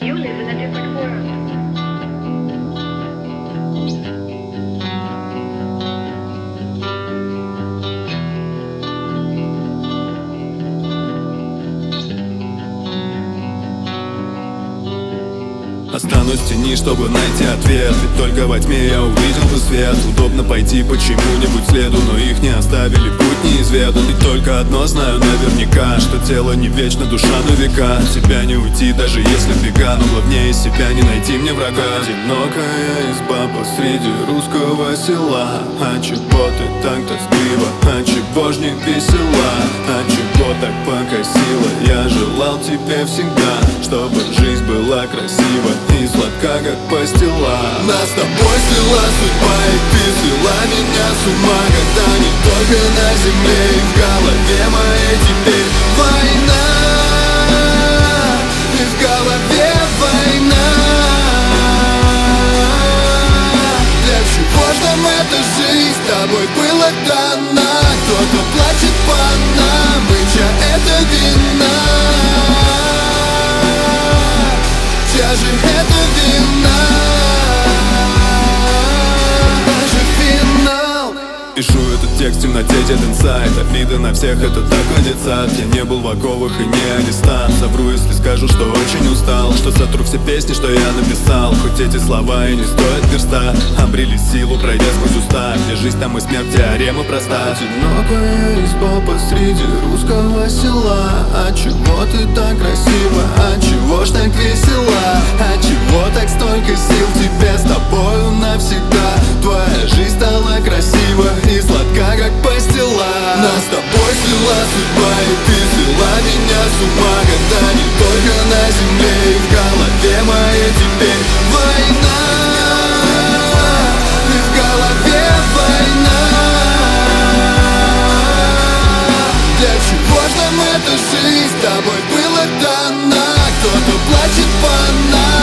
You live in a different world. Останусь в тени, чтобы найти ответ. Ведь только во тьме я увидел бы свет. Удобно пойти по чему-нибудь следу, но их не оставили, путь неизведан. И только одно знаю наверняка, что тело не вечно, душа на века. От себя не уйти, даже если бега, но главнее себя не найти мне врага. Одинокая изба посреди русского села. А чего ты так тоскливо? А чего ж не весела? А чего так покосила? Я желал тебе всегда, чтобы жизнь была красива и сладка, как пастила. Нас с тобой свела судьба, и ты свела меня с ума. Когда не только на земле и в голове моей теперь война. И в голове война. Для чего ж нам эта жизнь с тобой была дана? Кто-то плачет по нам, и чья это вина? Чья же это вина? Даже финал. Пишу этот текст в темноте, дед инсайт. Обида на всех, это такой детсад. Я не был в оковах и не арестант. Совру, если скажу, что очень устал, что сотру все песни, что я написал. Хоть эти слова и не стоят перста, обрели силу, пройдя сквозь уста. Где жизнь, там и смерть, теорема проста. Одинокая изба посреди русского села. А чего ты так красива? А чего ж так весела? А чего так столько сил в тебе? С тобою навсегда твоя жизнь стала красива и сладка, как пастила. Нас с тобой свела судьба, и ты свела меня с ума. Когда не только на земле и в голове моей теперь война. И в голове война. Для чего ж нам эта жизнь с тобой была дана? Кто-то плачет по нам.